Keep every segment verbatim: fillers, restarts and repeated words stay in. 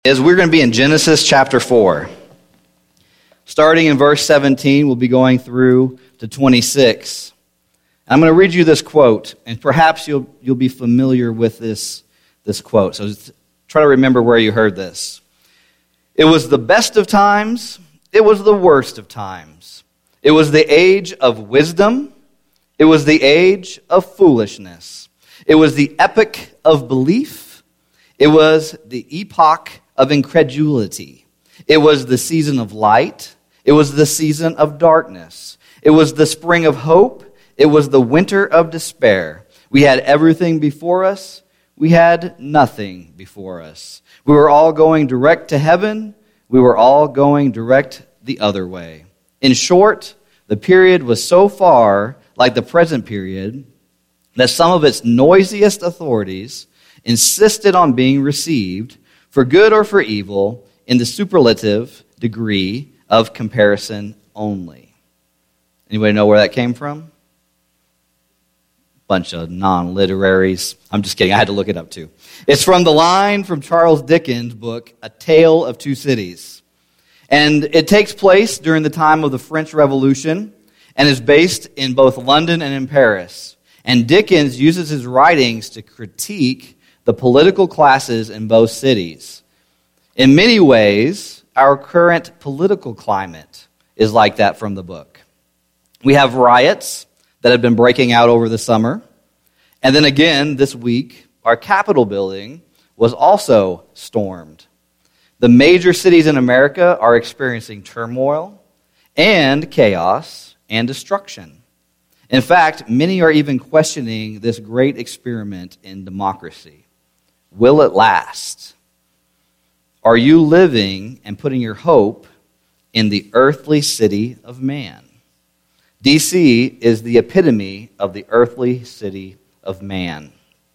Is we're going to be in Genesis chapter four. Starting in verse seventeen, we'll be going through to twenty-six. I'm going to read you this quote, and perhaps you'll you'll be familiar with this, this quote. So try to remember where you heard this. It was the best of times, it was the worst of times. It was the age of wisdom, it was the age of foolishness. It was the epoch of belief, it was the epoch of incredulity. It was the season of light. It was the season of darkness. It was the spring of hope. It was the winter of despair. We had everything before us. We had nothing before us. We were all going direct to heaven. We were all going direct the other way. In short, the period was so far like the present period that some of its noisiest authorities insisted on being received for good or for evil, in the superlative degree of comparison only. Anybody know where that came from? Bunch of non-literaries. I'm just kidding. I had to look it up too. It's from the line from Charles Dickens' book, A Tale of Two Cities. And it takes place during the time of the French Revolution and is based in both London and in Paris. And Dickens uses his writings to critique the political classes in both cities. In many ways, our current political climate is like that from the book. We have riots that have been breaking out over the summer. And then again, this week, our Capitol building was also stormed. The major cities in America are experiencing turmoil and chaos and destruction. In fact, many are even questioning this great experiment in democracy. Will it last? Are you living and putting your hope in the earthly city of man? D C is the epitome of the earthly city of man.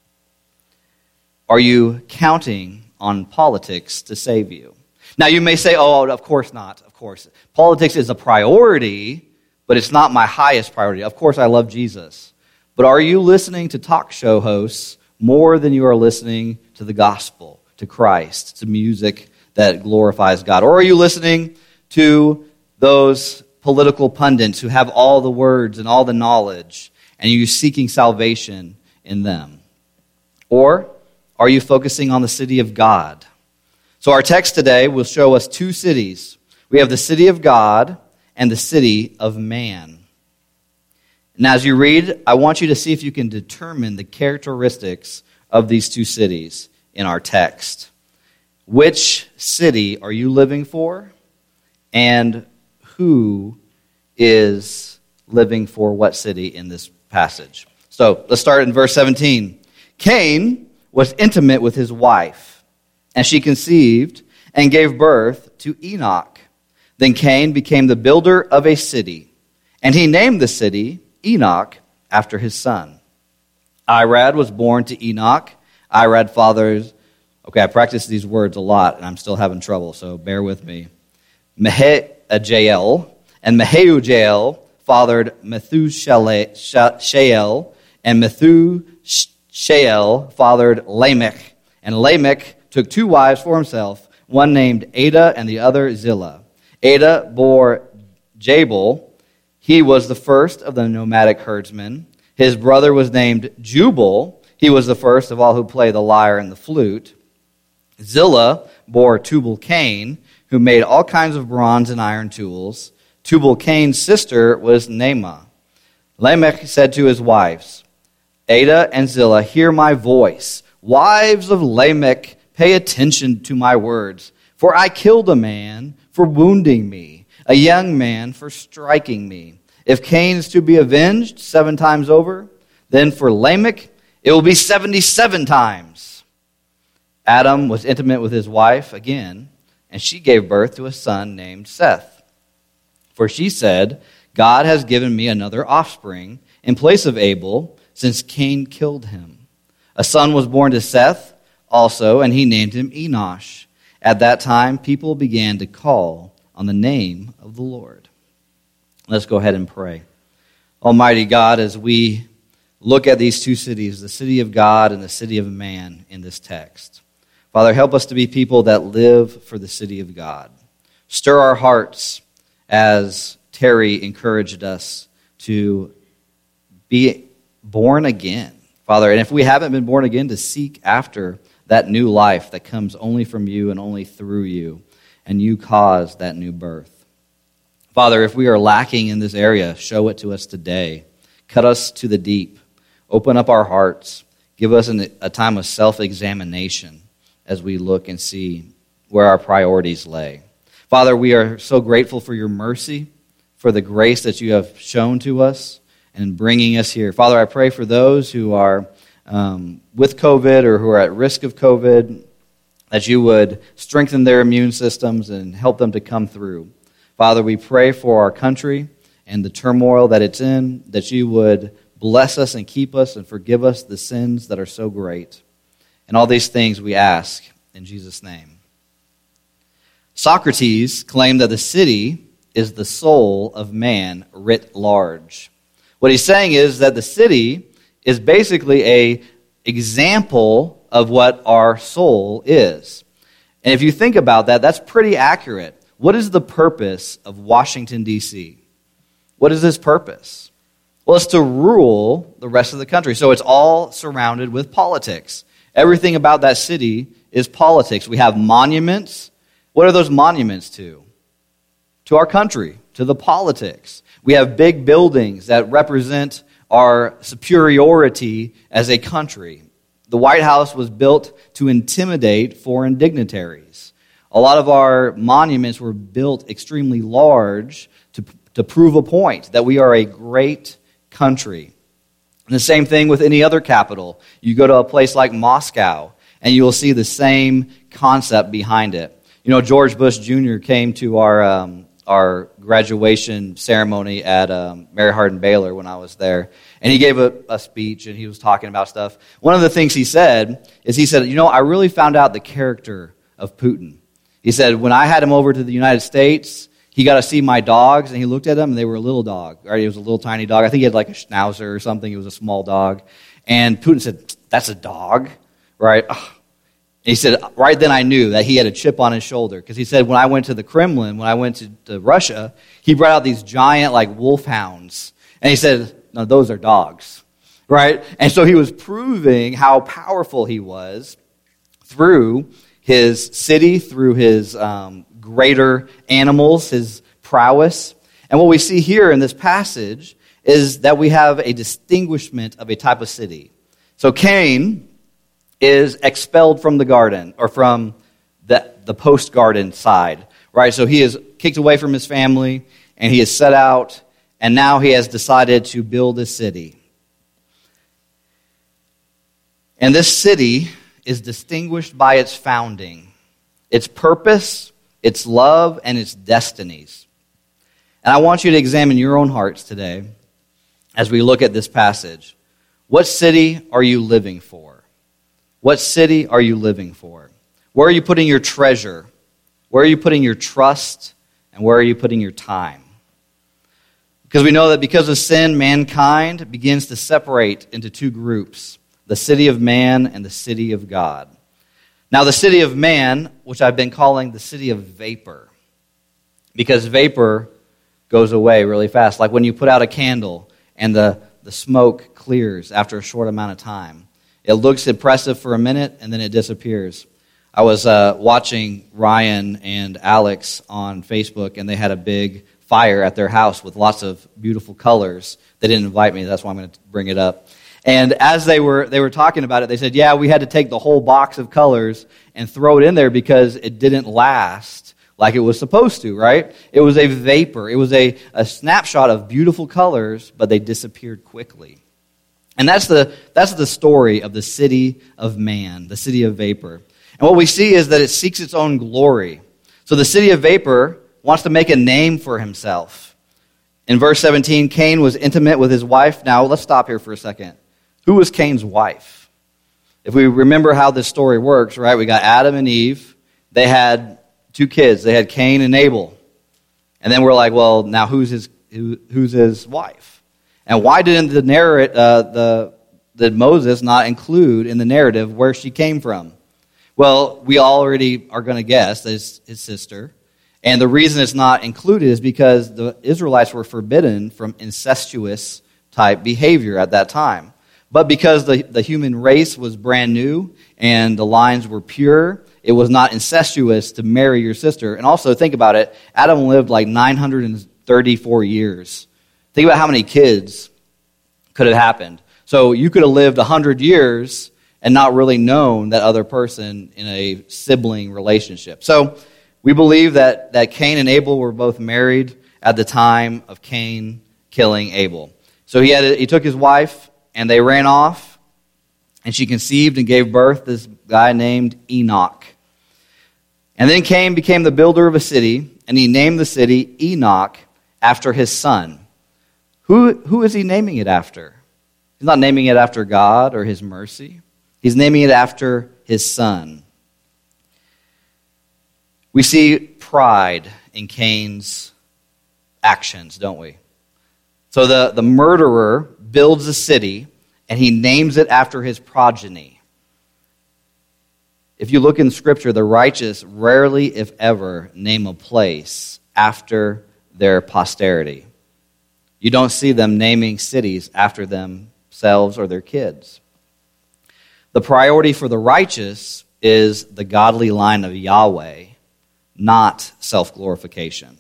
Are you counting on politics to save you? Now you may say, oh, of course not, of course. Politics is a priority, but it's not my highest priority. Of course I love Jesus. But are you listening to talk show hosts more than you are listening to the gospel, to Christ, to music that glorifies God? Or are you listening to those political pundits who have all the words and all the knowledge, and you're seeking salvation in them? Or are you focusing on the city of God? So our text today will show us two cities. We have the city of God and the city of man. And as you read, I want you to see if you can determine the characteristics of these two cities in our text. Which city are you living for? And who is living for what city in this passage? So let's start in verse seventeen. Cain was intimate with his wife, and she conceived and gave birth to Enoch. Then Cain became the builder of a city, and he named the city Enoch after his son. Irad was born to Enoch. Irad fathers, okay, I practiced these words a lot, and I'm still having trouble, so bear with me. Mehujael, and Mehujael fathered Methushael, and Methushael fathered Lamech. And Lamech took two wives for himself, one named Ada and the other Zillah. Ada bore Jabal. He was the first of the nomadic herdsmen. His brother was named Jubal. He was the first of all who play the lyre and the flute. Zillah bore Tubal-Cain, who made all kinds of bronze and iron tools. Tubal-Cain's sister was Naamah. Lamech said to his wives, Ada and Zillah, hear my voice. Wives of Lamech, pay attention to my words. For I killed a man for wounding me, a young man for striking me. If Cain is to be avenged seven times over, then for Lamech it will be seventy-seven times. Adam was intimate with his wife again, and she gave birth to a son named Seth. For she said, God has given me another offspring in place of Abel, since Cain killed him. A son was born to Seth also, and he named him Enosh. At that time, people began to call on the name of the Lord. Let's go ahead and pray. Almighty God, as we look at these two cities, the city of God and the city of man in this text, Father, help us to be people that live for the city of God. Stir our hearts as Terry encouraged us to be born again, Father. And if we haven't been born again, to seek after that new life that comes only from you and only through you, and you cause that new birth. Father, if we are lacking in this area, show it to us today. Cut us to the deep. Open up our hearts. Give us an, a time of self-examination as we look and see where our priorities lay. Father, we are so grateful for your mercy, for the grace that you have shown to us and in bringing us here. Father, I pray for those who are um, with COVID or who are at risk of COVID, that you would strengthen their immune systems and help them to come through. Father, we pray for our country and the turmoil that it's in, that you would bless us and keep us and forgive us the sins that are so great. And all these things we ask in Jesus' name. Socrates claimed that the city is the soul of man writ large. What he's saying is that the city is basically an example of what our soul is. And if you think about that, that's pretty accurate. What is the purpose of Washington, D C? What is this purpose? Well, it's to rule the rest of the country. So it's all surrounded with politics. Everything about that city is politics. We have monuments. What are those monuments to? To our country, to the politics. We have big buildings that represent our superiority as a country. The White House was built to intimidate foreign dignitaries. A lot of our monuments were built extremely large to, to prove a point that we are a great country. And the same thing with any other capital. You go to a place like Moscow, and you will see the same concept behind it. You know, George Bush Junior came to our um, our graduation ceremony at um, Mary Hardin Baylor when I was there, and he gave a, a speech, and he was talking about stuff. One of the things he said is he said, you know, I really found out the character of Putin. He said, when I had him over to the United States, he got to see my dogs, and he looked at them, and they were a little dog. Right? He was a little tiny dog. I think he had like a schnauzer or something. He was a small dog. And Putin said, that's a dog, right? And he said, right then I knew that he had a chip on his shoulder. Because he said, when I went to the Kremlin, when I went to, to Russia, he brought out these giant like wolfhounds. And he said, no, those are dogs, right? And so he was proving how powerful he was through his city, through his um, greater animals, his prowess. And what we see here in this passage is that we have a distinguishment of a type of city. So Cain is expelled from the garden, or from the, the post-garden side, right? So he is kicked away from his family, and he is set out, and now he has decided to build a city. And this city is distinguished by its founding, its purpose, its love, and its destinies. And I want you to examine your own hearts today as we look at this passage. What city are you living for? What city are you living for? Where are you putting your treasure? Where are you putting your trust? And where are you putting your time? Because we know that because of sin, mankind begins to separate into two groups, the city of man and the city of God. Now, the city of man, which I've been calling the city of vapor, because vapor goes away really fast. Like when you put out a candle and the, the smoke clears after a short amount of time. It looks impressive for a minute, and then it disappears. I was uh, watching Ryan and Alex on Facebook, and they had a big fire at their house with lots of beautiful colors. They didn't invite me. That's why I'm going to bring it up. And as they were they were talking about it, they said, yeah, we had to take the whole box of colors and throw it in there because it didn't last like it was supposed to, right? It was a vapor. It was a, a snapshot of beautiful colors, but they disappeared quickly. And that's the that's the story of the city of man, the city of vapor. And what we see is that it seeks its own glory. So the city of vapor wants to make a name for himself. In verse seventeen, Cain was intimate with his wife. Now, let's stop here for a second. Who was Cain's wife? If we remember how this story works, right? We got Adam and Eve. They had two kids. They had Cain and Abel. And then we're like, well, now who's his who, who's his wife? And why didn't the narrate uh, the did Moses not include in the narrative where she came from? Well, we already are going to guess that it's his sister. And the reason it's not included is because the Israelites were forbidden from incestuous type behavior at that time. But because the, the human race was brand new and the lines were pure, it was not incestuous to marry your sister. And also, think about it, Adam lived like nine hundred thirty-four years. Think about how many kids could have happened. So you could have lived one hundred years and not really known that other person in a sibling relationship. So we believe that, that Cain and Abel were both married at the time of Cain killing Abel. So he had a, he took his wife, and they ran off, and she conceived and gave birth to this guy named Enoch. And then Cain became the builder of a city, and he named the city Enoch after his son. Who, who is he naming it after? He's not naming it after God or his mercy. He's naming it after his son. We see pride in Cain's actions, don't we? So the, the murderer builds a city, and he names it after his progeny. If you look in Scripture, the righteous rarely, if ever, name a place after their posterity. You don't see them naming cities after themselves or their kids. The priority for the righteous is the godly line of Yahweh, not self-glorification.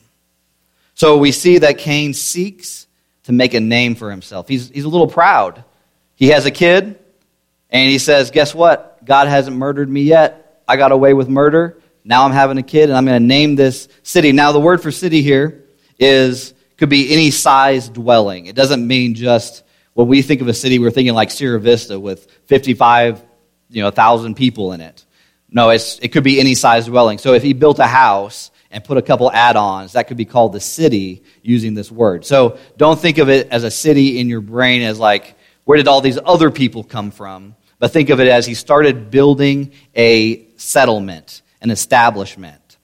So we see that Cain seeks to make a name for himself. He's, he's a little proud. He has a kid, and he says, guess what? God hasn't murdered me yet. I got away with murder. Now I'm having a kid, and I'm going to name this city. Now the word for city here is could be any size dwelling. It doesn't mean just, when we think of a city, we're thinking like Sierra Vista with fifty-five, you know, thousand people in it. No, it's it could be any size dwelling. So if he built a house and put a couple add-ons, that could be called the city using this word. So don't think of it as a city in your brain as like, where did all these other people come from? But think of it as he started building a settlement, an establishment.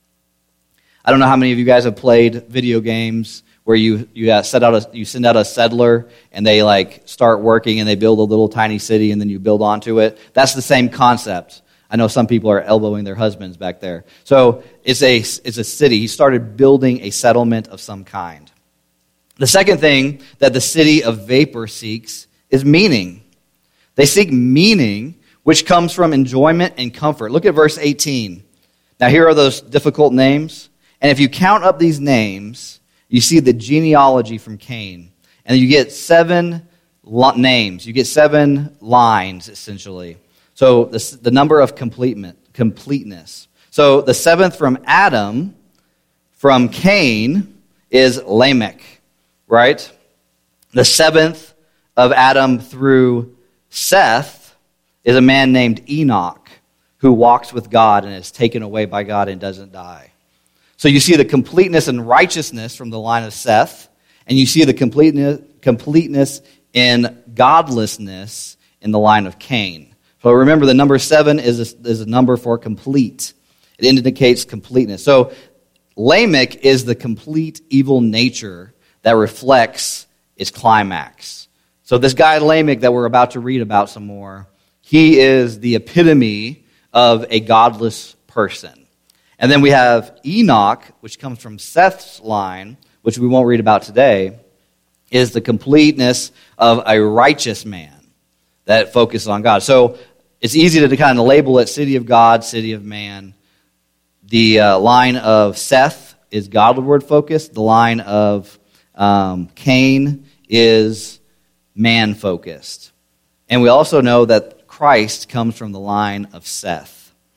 I don't know how many of you guys have played video games where you you uh, set out a, you send out a settler and they like start working and they build a little tiny city and then you build onto it. That's the same concept. I know some people are elbowing their husbands back there. So it's a it's a city. He started building a settlement of some kind. The second thing that the city of vapor seeks is meaning. They seek meaning, which comes from enjoyment and comfort. Look at verse eighteen. Now here are those difficult names. And if you count up these names, you see the genealogy from Cain. And you get seven lo- names. You get seven lines, essentially. So the, the number of completeness. So the seventh from Adam, from Cain, is Lamech, right? The seventh of Adam through Seth is a man named Enoch, who walks with God and is taken away by God and doesn't die. So you see the completeness and righteousness from the line of Seth, and you see the completeness, completeness in godlessness in the line of Cain. So remember, the number seven is a, is a number for complete. It indicates completeness. So Lamech is the complete evil nature that reflects its climax. So this guy Lamech that we're about to read about some more, he is the epitome of a godless person. And then we have Enoch, which comes from Seth's line, which we won't read about today, is the completeness of a righteous man that focuses on God. So it's easy to kind of label it city of God, city of man. The uh, line of Seth is Godward focused. The line of um, Cain is man focused. And we also know that Christ comes from the line of Seth.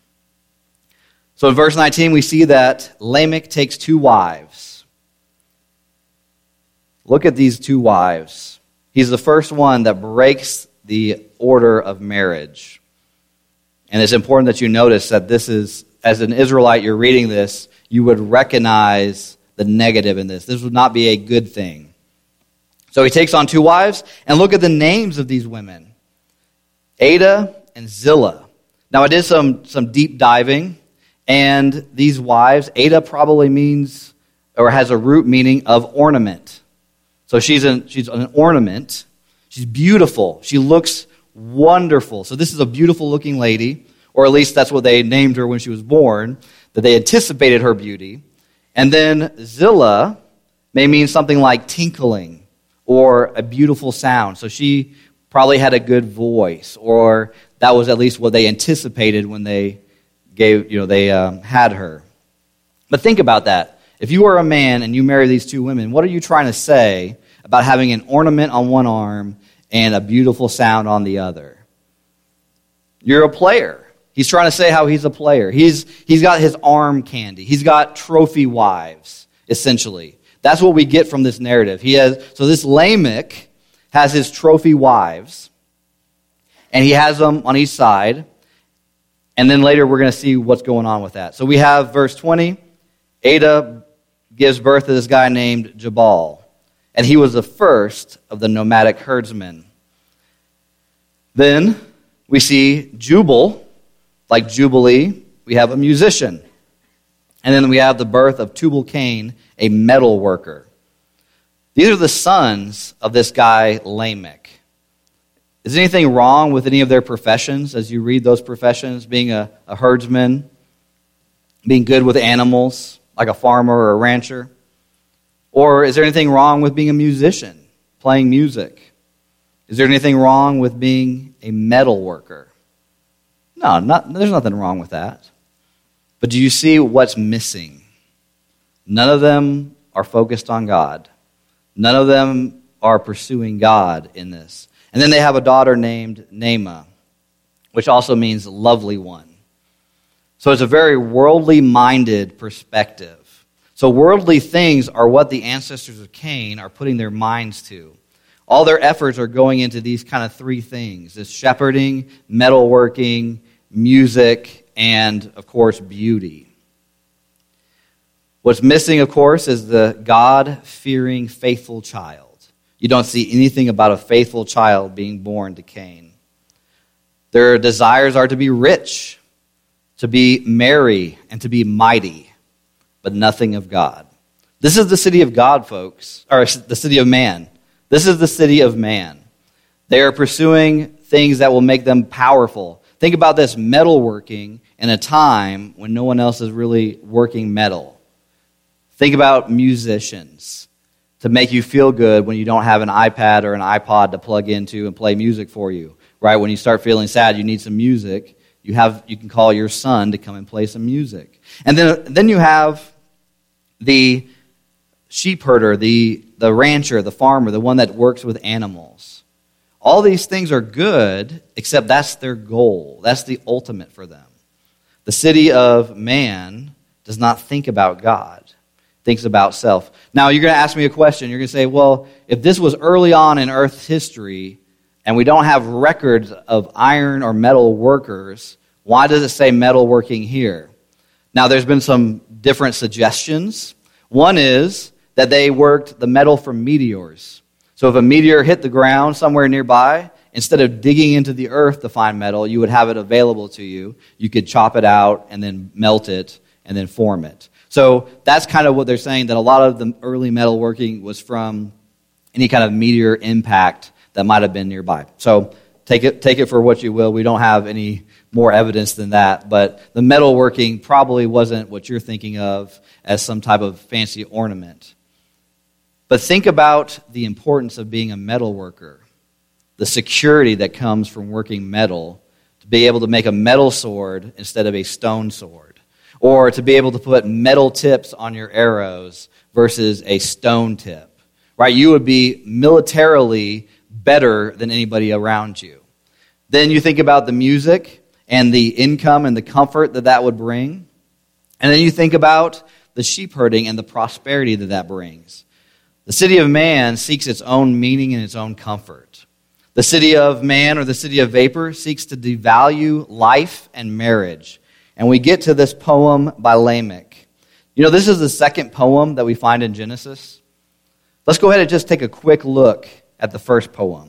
So in verse nineteen, we see that Lamech takes two wives. Look at these two wives. He's the first one that breaks the order of marriage. And it's important that you notice that this is, as an Israelite, you're reading this, you would recognize the negative in this. This would not be a good thing. So he takes on two wives, and look at the names of these women. Adah and Zillah. Now I did some, some deep diving. And these wives, Adah probably means, or has a root meaning of ornament. So she's an, she's an ornament. She's beautiful. She looks wonderful. So this is a beautiful looking lady or at least that's what they named her when she was born, that they anticipated her beauty. And then Zillah may mean something like tinkling or a beautiful sound. So she probably had a good voice, or that was at least what they anticipated when they gave, you know, they um, had her. But think about that. If you are a man and you marry these two women, what are you trying to say about having an ornament on one arm and a beautiful sound on the other? You're a player. He's trying to say how he's a player. He's he's got his arm candy. He's got trophy wives, essentially. That's what we get from this narrative. He has so this Lamech has his trophy wives, and he has them on each side. And then later we're going to see what's going on with that. So we have verse twenty. Adah gives birth to this guy named Jabal, and he was the first of the nomadic herdsmen. Then we see Jubal, like Jubilee. We have a musician. And then we have the birth of Tubal-Cain, a metal worker. These are the sons of this guy Lamech. Is anything wrong with any of their professions as you read those professions? Being a, a herdsman, being good with animals, like a farmer or a rancher? Or is there anything wrong with being a musician, playing music? Is there anything wrong with being a metal worker? No, not, there's nothing wrong with that. But do you see what's missing? None of them are focused on God. None of them are pursuing God in this. And then they have a daughter named Naamah, which also means lovely one. So it's a very worldly-minded perspective. So worldly things are what the ancestors of Cain are putting their minds to. All their efforts are going into these kind of three things: this shepherding, metalworking, music, and, of course, beauty. What's missing, of course, is the God-fearing, faithful child. You don't see anything about a faithful child being born to Cain. Their desires are to be rich, to be merry, and to be mighty, but nothing of God. This is the city of God, folks, or the city of man. This is the city of man. They are pursuing things that will make them powerful. Think about this, metalworking in a time when no one else is really working metal. Think about musicians to make you feel good when you don't have an iPad or an iPod to plug into and play music for you. Right? When you start feeling sad, you need some music. You have you can call your son to come and play some music. And then then you have the sheep herder, the, the rancher, the farmer, the one that works with animals. All these things are good, except that's their goal. That's the ultimate for them. The city of man does not think about God. Thinks about self. Now, you're going to ask me a question. You're going to say, well, if this was early on in Earth's history, and we don't have records of iron or metal workers, why does it say metal working here? Now, there's been some different suggestions. One is that they worked the metal from meteors. So if a meteor hit the ground somewhere nearby, instead of digging into the earth to find metal, you would have it available to you. You could chop it out and then melt it and then form it. So that's kind of what they're saying, that a lot of the early metalworking was from any kind of meteor impact that might have been nearby. So take it take it for what you will. We don't have any more evidence than that. But the metalworking probably wasn't what you're thinking of as some type of fancy ornament. But think about the importance of being a metal worker, the security that comes from working metal, to be able to make a metal sword instead of a stone sword, or to be able to put metal tips on your arrows versus a stone tip. Right? You would be militarily better than anybody around you. Then you think about the music and the income and the comfort that that would bring. And then you think about the sheep herding and the prosperity that that brings. The city of man seeks its own meaning and its own comfort. The city of man, or the city of vapor, seeks to devalue life and marriage. And we get to this poem by Lamech. You know, this is the second poem that we find in Genesis. Let's go ahead and just take a quick look at the first poem.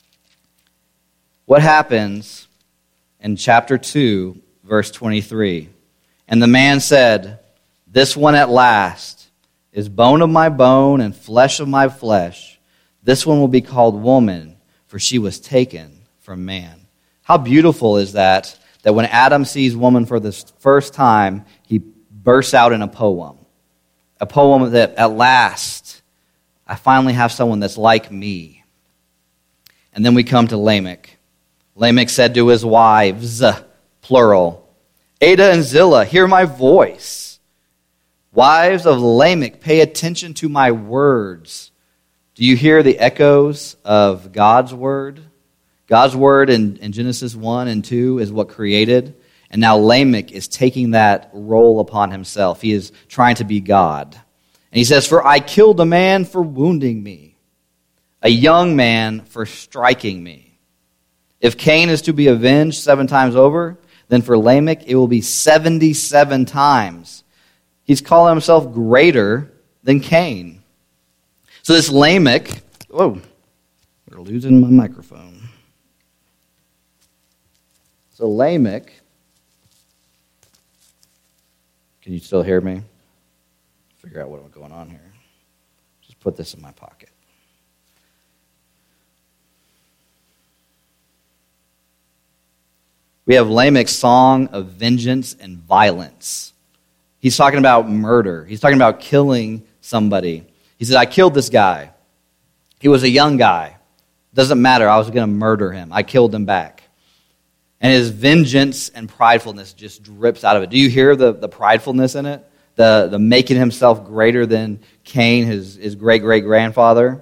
What happens in chapter two, verse twenty-three? And the man said, "This one at last is bone of my bone and flesh of my flesh. This one will be called woman, for she was taken from man." How beautiful is that? that when Adam sees woman for the first time, he bursts out in a poem. A poem that at last, I finally have someone that's like me. And then we come to Lamech. Lamech said to his wives, plural, Ada and Zillah, hear my voice. Wives of Lamech, pay attention to my words. Do you hear the echoes of God's word? God's word in, in Genesis one and two is what created. And now Lamech is taking that role upon himself. He is trying to be God. And he says, for I killed a man for wounding me, a young man for striking me. If Cain is to be avenged seven times over, then for Lamech it will be seventy-seven times. He's calling himself greater than Cain. So this Lamech, whoa, we're losing my microphone. So Lamech, can you still hear me? Figure out what's going on here. Just put this in my pocket. We have Lamech's song of vengeance and violence. He's talking about murder. He's talking about killing somebody. He said, I killed this guy. He was a young guy. Doesn't matter. I was going to murder him. I killed him back. And his vengeance and pridefulness just drips out of it. Do you hear the, the pridefulness in it? The, the making himself greater than Cain, his, his great-great-grandfather?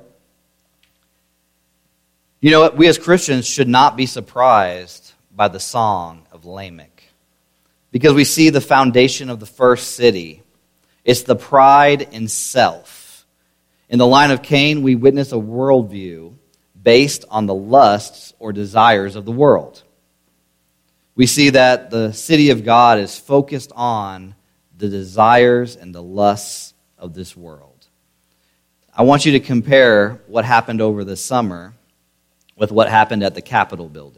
You know what? We as Christians should not be surprised by the song of Lamech, because we see the foundation of the first city. It's the pride in self. In the line of Cain, we witness a worldview based on the lusts or desires of the world. We see that the city of God is focused on the desires and the lusts of this world. I want you to compare what happened over the summer with what happened at the Capitol building.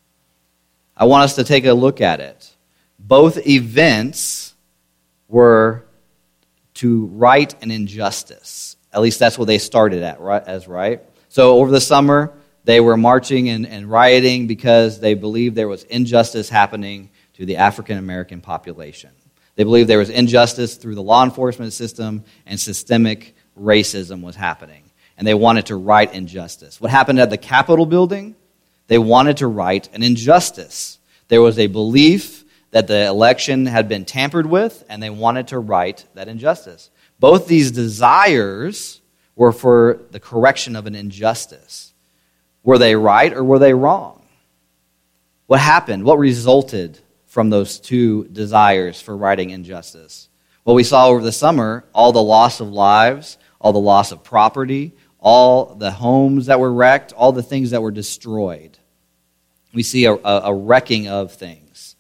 I want us to take a look at it. Both events were to right an injustice. At least that's what they started at, right, as right. So over the summer, they were marching and, and rioting because they believed there was injustice happening to the African American population. They believed there was injustice through the law enforcement system, and systemic racism was happening. And they wanted to right injustice. What happened at the Capitol building? They wanted to right an injustice. There was a belief that the election had been tampered with, and they wanted to right that injustice. Both these desires were for the correction of an injustice. Were they right or were they wrong? What happened? What resulted from those two desires for righting injustice? Well, we saw over the summer all the loss of lives, all the loss of property, all the homes that were wrecked, all the things that were destroyed. We see a, a wrecking of things.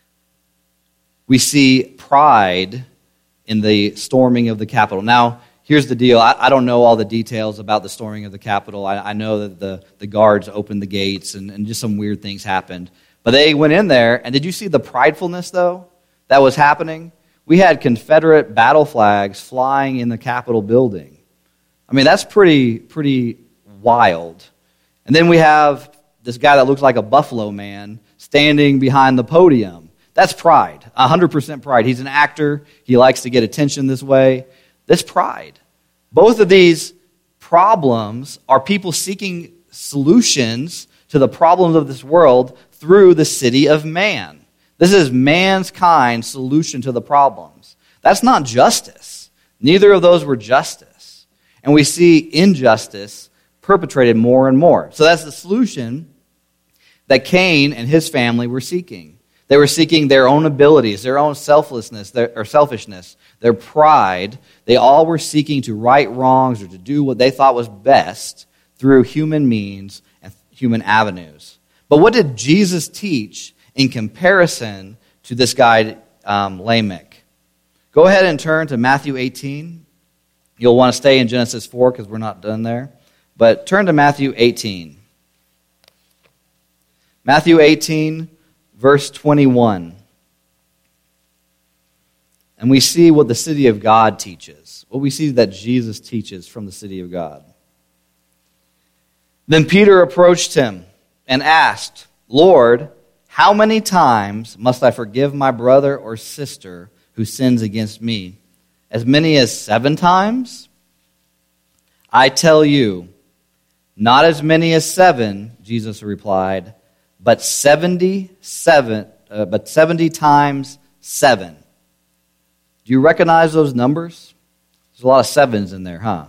We see pride in the storming of the Capitol. Now, here's the deal. I, I don't know all the details about the storming of the Capitol. I, I know that the, the guards opened the gates and, and just some weird things happened. But they went in there, and did you see the pridefulness, though, that was happening? We had Confederate battle flags flying in the Capitol building. I mean, that's pretty, pretty wild. And then we have this guy that looks like a Buffalo Man standing behind the podium. That's pride, one hundred percent pride. He's an actor. He likes to get attention this way. That's pride. Both of these problems are people seeking solutions to the problems of this world through the city of man. This is man's kind solution to the problems. That's not justice. Neither of those were justice. And we see injustice perpetrated more and more. So that's the solution that Cain and his family were seeking. They were seeking their own abilities, their own selflessness, their, or selfishness, their pride. They all were seeking to right wrongs or to do what they thought was best through human means and human avenues. But what did Jesus teach in comparison to this guy, um, Lamech? Go ahead and turn to Matthew eighteen. You'll want to stay in Genesis four because we're not done there. But turn to Matthew eighteen. Matthew eighteen, verse twenty-one. And we see what the city of God teaches. What we see that Jesus teaches from the city of God. Then Peter approached him and asked, Lord, how many times must I forgive my brother or sister who sins against me? As many as seven times? I tell you, not as many as seven, Jesus replied, but seventy-seven, uh, but seventy times seven. Do you recognize those numbers? There's a lot of sevens in there, huh?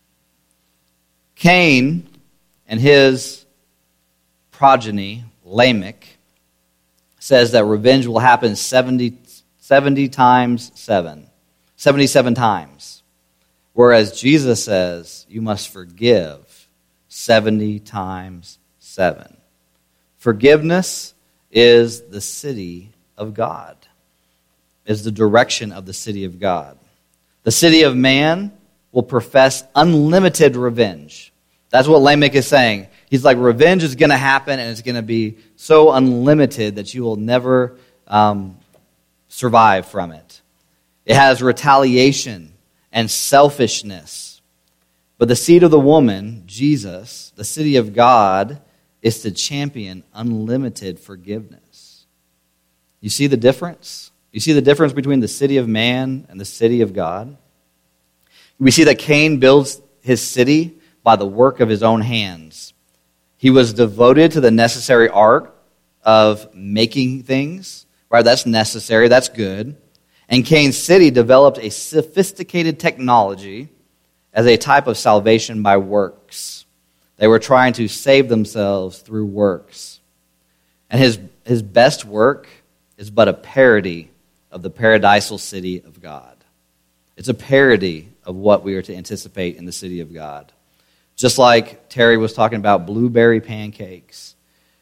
Cain and his progeny, Lamech, says that revenge will happen seventy, seventy times seven. seventy-seven times. Whereas Jesus says you must forgive seventy times seven. Forgiveness is the city of God, is the direction of the city of God. The city of man will profess unlimited revenge. That's what Lamech is saying. He's like, revenge is going to happen, and it's going to be so unlimited that you will never um, survive from it. It has retaliation and selfishness. But the seed of the woman, Jesus, the city of God, is to champion unlimited forgiveness. You see the difference? You see the difference between the city of man and the city of God? We see that Cain builds his city by the work of his own hands. He was devoted to the necessary art of making things. Right? That's necessary. That's good. And Cain's city developed a sophisticated technology as a type of salvation by works. They were trying to save themselves through works. And his, his best work is but a parody of the paradisal city of God. It's a parody of what we are to anticipate in the city of God. Just like Terry was talking about blueberry pancakes.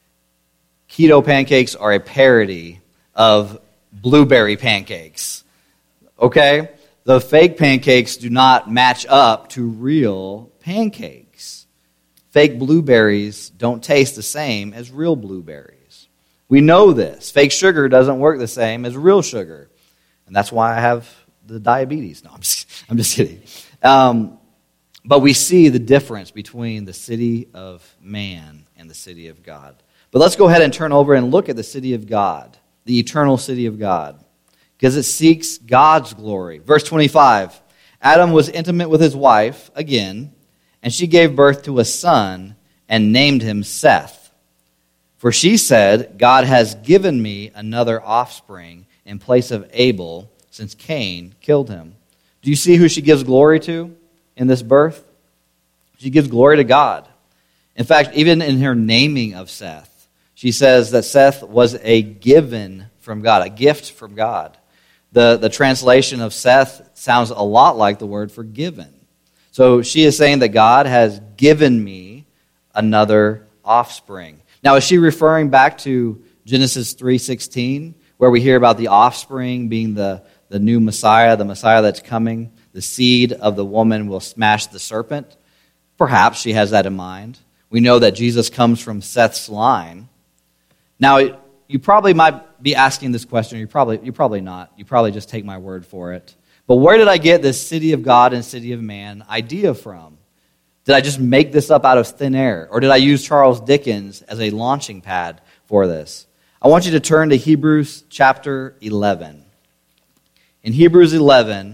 Keto pancakes are a parody of blueberry pancakes. Okay? The fake pancakes do not match up to real pancakes. Fake blueberries don't taste the same as real blueberries. We know this. Fake sugar doesn't work the same as real sugar. And that's why I have the diabetes. No, I'm just, I'm just kidding. Um, but we see the difference between the city of man and the city of God. But let's go ahead and turn over and look at the city of God, the eternal city of God, because it seeks God's glory. Verse twenty-five, Adam was intimate with his wife, again, and she gave birth to a son and named him Seth. For she said, God has given me another offspring in place of Abel, since Cain killed him. Do you see who she gives glory to in this birth? She gives glory to God. In fact, even in her naming of Seth, she says that Seth was a given from God, a gift from God. The, the translation of Seth sounds a lot like the word for given. So she is saying that God has given me another offspring. Now, is she referring back to Genesis three sixteen, where we hear about the offspring being the, the new Messiah, the Messiah that's coming? The seed of the woman will smash the serpent. Perhaps she has that in mind. We know that Jesus comes from Seth's line. Now, you probably might be asking this question. You're probably, you're probably not. You probably just take my word for it. But where did I get this city of God and city of man idea from? Did I just make this up out of thin air? Or did I use Charles Dickens as a launching pad for this? I want you to turn to Hebrews chapter eleven. In Hebrews eleven,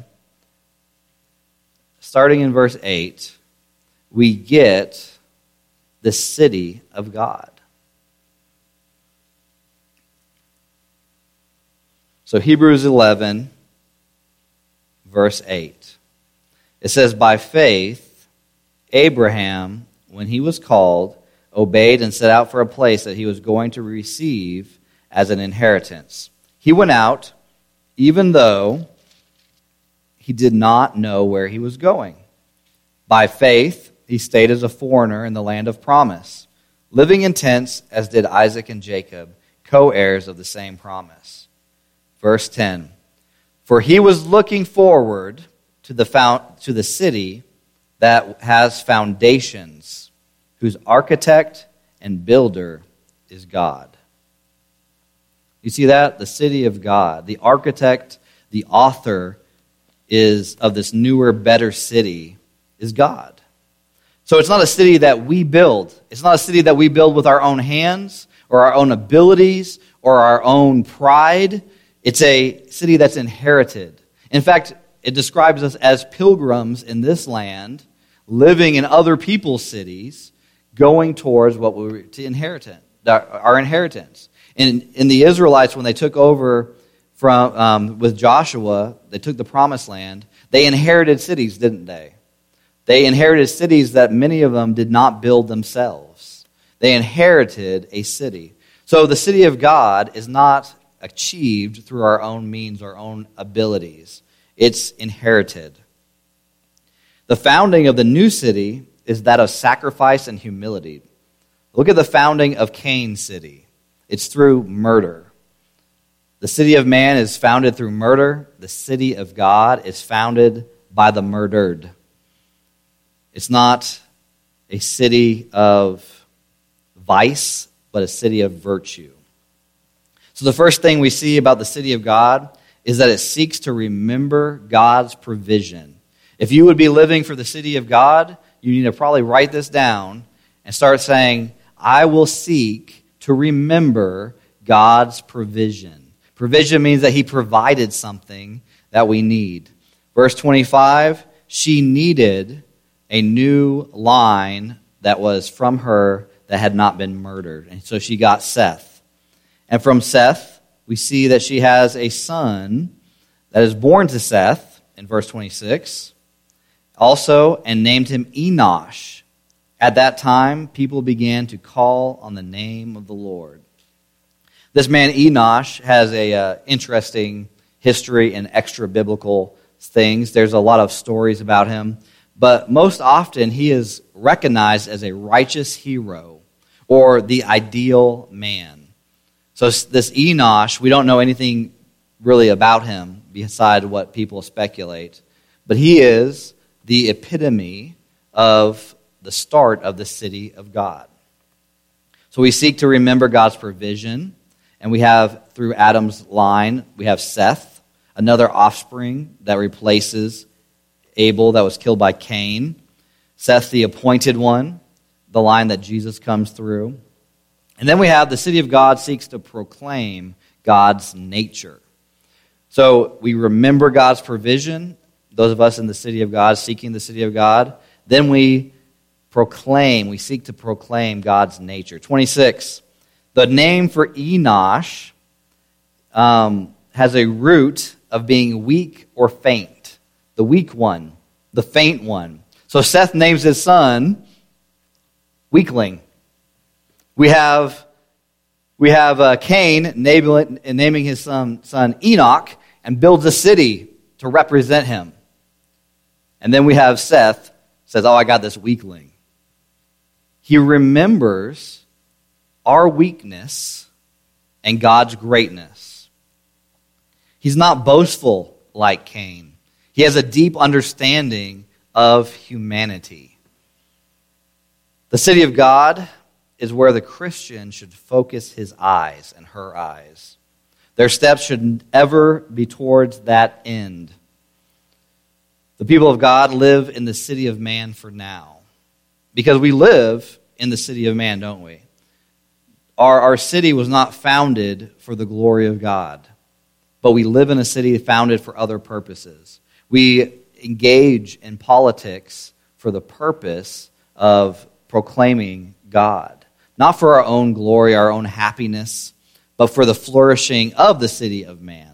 starting in verse eight, we get the city of God. So Hebrews eleven, verse eight. It says, by faith, Abraham, when he was called, obeyed and set out for a place that he was going to receive as an inheritance. He went out, even though he did not know where he was going. By faith, he stayed as a foreigner in the land of promise, living in tents as did Isaac and Jacob, co-heirs of the same promise. Verse ten, for he was looking forward to the fount, to the city that has foundations, whose architect and builder is God. You see that? The city of God. The architect, the author is of this newer, better city is God. So it's not a city that we build. It's not a city that we build with our own hands or our own abilities or our own pride. It's a city that's inherited. In fact, it describes us as pilgrims in this land, living in other people's cities, going towards what we were to inherit, our inheritance. In, in the Israelites, when they took over from um, with Joshua, they took the promised land, they inherited cities, didn't they? They inherited cities that many of them did not build themselves. They inherited a city. So the city of God is not achieved through our own means, our own abilities. It's inherited. The founding of the new city is that of sacrifice and humility. Look at the founding of Cain's city. It's through murder. The city of man is founded through murder. The city of God is founded by the murdered. It's not a city of vice, but a city of virtue. So the first thing we see about the city of God is that it seeks to remember God's provision. If you would be living for the city of God, you need to probably write this down and start saying, I will seek to remember God's provision. Provision means that he provided something that we need. Verse twenty-five, she needed a new line that was from her that had not been murdered. And so she got Seth. And from Seth, we see that she has a son that is born to Seth in verse twenty-six. Also, and named him Enosh. At that time, people began to call on the name of the Lord. This man Enosh has a uh, interesting history and extra biblical things. There's a lot of stories about him, but most often he is recognized as a righteous hero or the ideal man. So this Enosh, we don't know anything really about him besides what people speculate, but he is the epitome of the start of the city of God. So we seek to remember God's provision, and we have, through Adam's line, we have Seth, another offspring that replaces Abel that was killed by Cain. Seth, the appointed one, the line that Jesus comes through. And then we have the city of God seeks to proclaim God's nature. So we remember God's provision, those of us in the city of God, seeking the city of God. Then we proclaim, we seek to proclaim God's nature. twenty-six, the name for Enosh um, has a root of being weak or faint. The weak one, the faint one. So Seth names his son weakling. We have we have uh, Cain naming, naming his son, son Enoch and builds a city to represent him. And then we have Seth says, oh, I got this weakling. He remembers our weakness and God's greatness. He's not boastful like Cain. He has a deep understanding of humanity. The city of God is where the Christian should focus his eyes and her eyes. Their steps should ever be towards that end. The people of God live in the city of man for now. Because we live in the city of man, don't we? Our, our city was not founded for the glory of God. But we live in a city founded for other purposes. We engage in politics for the purpose of proclaiming God. Not for our own glory, our own happiness, but for the flourishing of the city of man.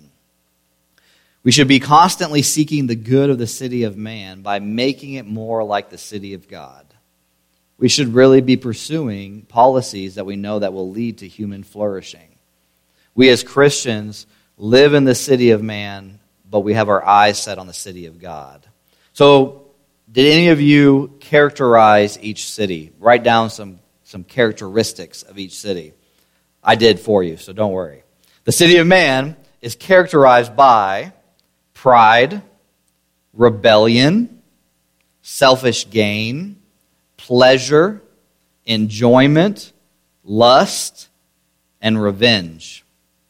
We should be constantly seeking the good of the city of man by making it more like the city of God. We should really be pursuing policies that we know that will lead to human flourishing. We as Christians live in the city of man, but we have our eyes set on the city of God. So, did any of you characterize each city? Write down some, some characteristics of each city. I did for you, so don't worry. The city of man is characterized by pride, rebellion, selfish gain, pleasure, enjoyment, lust, and revenge.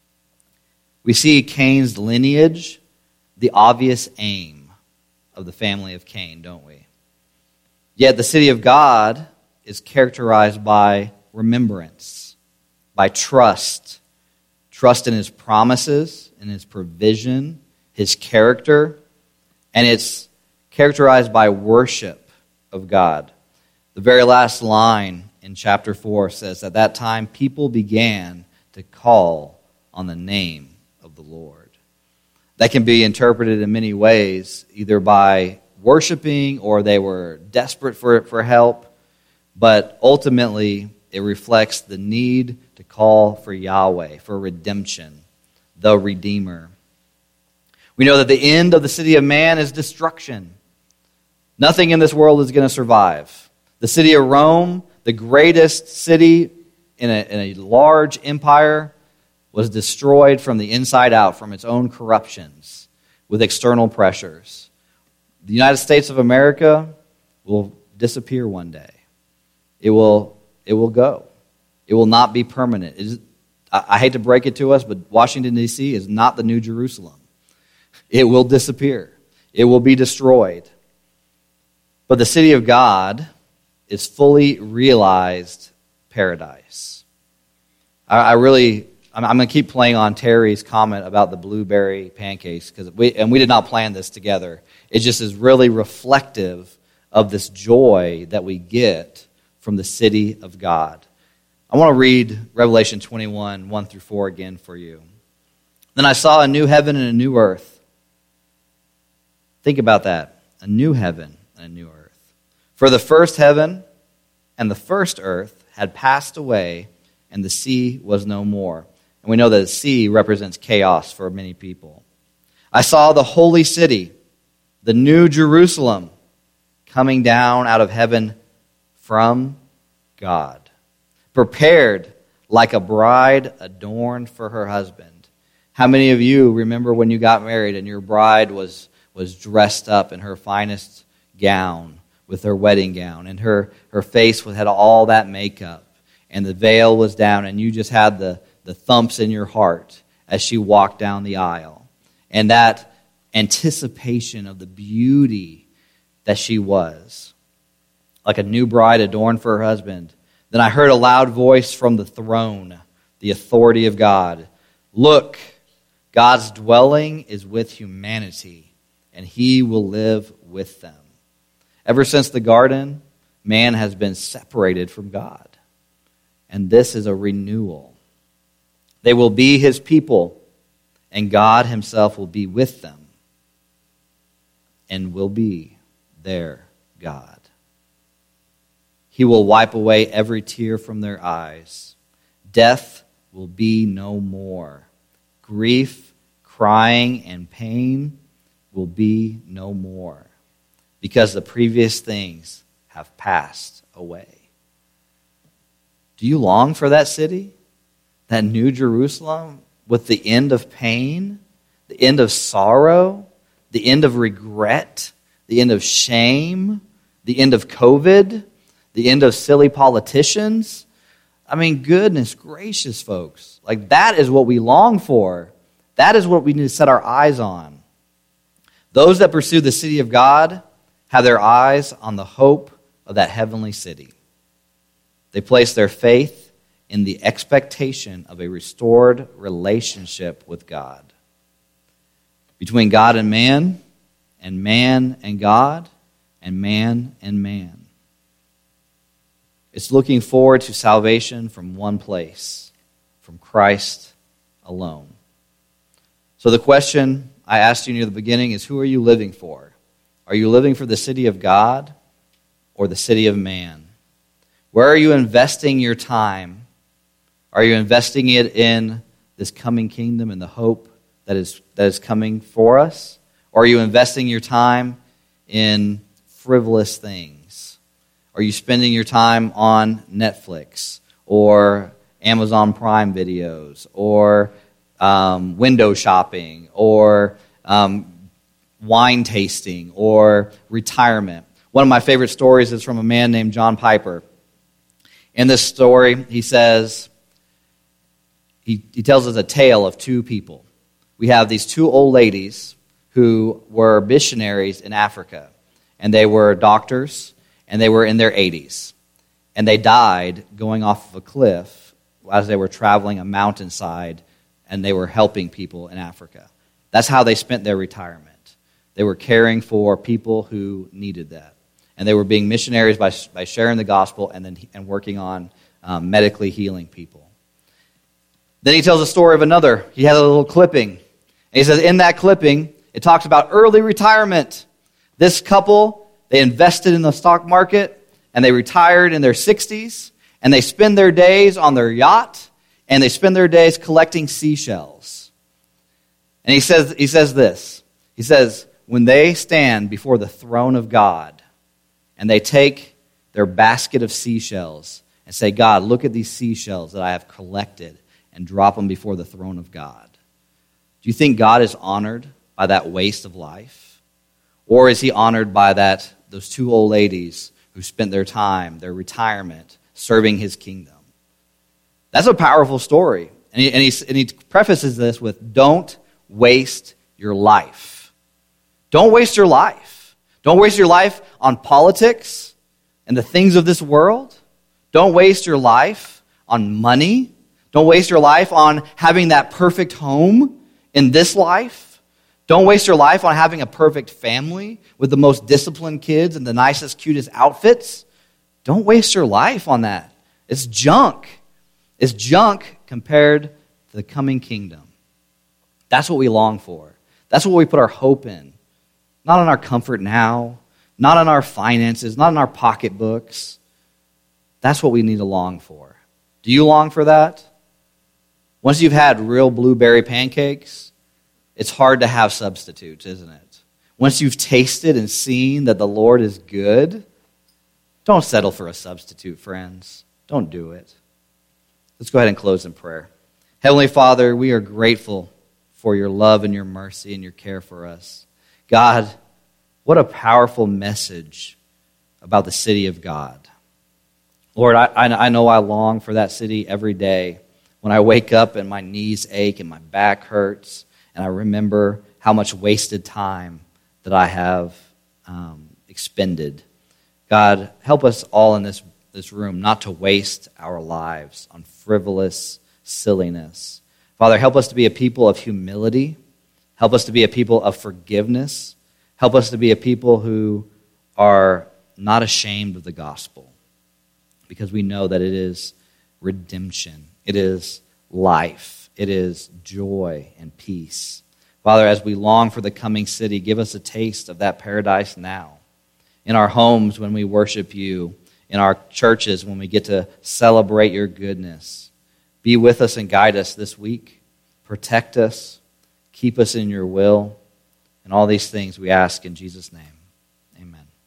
We see Cain's lineage, the obvious aim of the family of Cain, don't we? Yet the city of God is characterized by remembrance, by trust, trust in his promises, in his provision, his character, and it's characterized by worship of God. The very last line in chapter four says, at that time people began to call on the name of the Lord. That can be interpreted in many ways, either by worshiping or they were desperate for, for help, but ultimately it reflects the need to call for Yahweh, for redemption, the Redeemer. We know that the end of the city of man is destruction. Nothing in this world is going to survive. The city of Rome, the greatest city in a, in a large empire, was destroyed from the inside out from its own corruptions with external pressures. The United States of America will disappear one day. It will, it will go. It will not be permanent. It is, I, I hate to break it to us, but Washington, D C is not the New Jerusalem. It will disappear. It will be destroyed. But the city of God is fully realized paradise. I, I really, I'm, I'm going to keep playing on Terry's comment about the blueberry pancakes, because we and we did not plan this together. It just is really reflective of this joy that we get from the city of God. I want to read Revelation twenty-one, one through four again for you. Then I saw a new heaven and a new earth. Think about that. A new heaven and a new earth. For the first heaven and the first earth had passed away, and the sea was no more. And we know that the sea represents chaos for many people. I saw the holy city, the new Jerusalem, coming down out of heaven from God, prepared like a bride adorned for her husband. How many of you remember when you got married and your bride was, was dressed up in her finest gown, with her wedding gown, and her, her face had all that makeup, and the veil was down, and you just had the, the thumps in your heart as she walked down the aisle. And that anticipation of the beauty that she was, like a new bride adorned for her husband. Then I heard a loud voice from the throne, the authority of God. Look, God's dwelling is with humanity, and he will live with them. Ever since the garden, man has been separated from God. And this is a renewal. They will be his people, and God himself will be with them and will be their God. He will wipe away every tear from their eyes. Death will be no more. Grief, crying, and pain will be no more, because the previous things have passed away. Do you long for that city? That new Jerusalem with the end of pain, the end of sorrow, the end of regret, the end of shame, the end of COVID, the end of silly politicians? I mean, goodness gracious, folks. Like, that is what we long for. That is what we need to set our eyes on. Those that pursue the city of God have their eyes on the hope of that heavenly city. They place their faith in the expectation of a restored relationship with God. Between God and man, and man and God, and man and man. It's looking forward to salvation from one place, from Christ alone. So the question I asked you near the beginning is, who are you living for? Are you living for the city of God or the city of man? Where are you investing your time? Are you investing it in this coming kingdom and the hope that is that is coming for us? Or are you investing your time in frivolous things? Are you spending your time on Netflix or Amazon Prime videos or um, window shopping or um, wine tasting or retirement? One of my favorite stories is from a man named John Piper. In this story, he says, he, he tells us a tale of two people. We have these two old ladies who were missionaries in Africa, and they were doctors, and they were in their eighties. And they died going off of a cliff as they were traveling a mountainside and they were helping people in Africa. That's how they spent their retirement. They were caring for people who needed that. And they were being missionaries by, by sharing the gospel and then and working on um, medically healing people. Then he tells a story of another. He has a little clipping. And he says, in that clipping, it talks about early retirement. This couple, they invested in the stock market, and they retired in their sixties, and they spend their days on their yacht, and they spend their days collecting seashells. And he says, he says this. He says, when they stand before the throne of God, and they take their basket of seashells and say, God, look at these seashells that I have collected, and drop them before the throne of God. Do you think God is honored by that waste of life? Or is he honored by that those two old ladies who spent their time, their retirement, serving his kingdom? That's a powerful story. And he, and he, and he prefaces this with, don't waste your life. Don't waste your life. Don't waste your life on politics and the things of this world. Don't waste your life on money. Don't waste your life on having that perfect home in this life. Don't waste your life on having a perfect family with the most disciplined kids and the nicest, cutest outfits. Don't waste your life on that. It's junk. It's junk compared to the coming kingdom. That's what we long for. That's what we put our hope in. Not in our comfort now, not in our finances, not in our pocketbooks. That's what we need to long for. Do you long for that? Once you've had real blueberry pancakes, it's hard to have substitutes, isn't it? Once you've tasted and seen that the Lord is good, don't settle for a substitute, friends. Don't do it. Let's go ahead and close in prayer. Heavenly Father, we are grateful for your love and your mercy and your care for us. God, what a powerful message about the city of God. Lord, I, I know I long for that city every day. When I wake up and my knees ache and my back hurts, and I remember how much wasted time that I have um, expended. God, help us all in this, this room not to waste our lives on frivolous silliness. Father, help us to be a people of humility. Help us to be a people of forgiveness. Help us to be a people who are not ashamed of the gospel, because we know that it is redemption. It is life. It is joy and peace. Father, as we long for the coming city, give us a taste of that paradise now. In our homes when we worship you, in our churches when we get to celebrate your goodness. Be with us and guide us this week. Protect us. Keep us in your will. And all these things we ask in Jesus' name. Amen.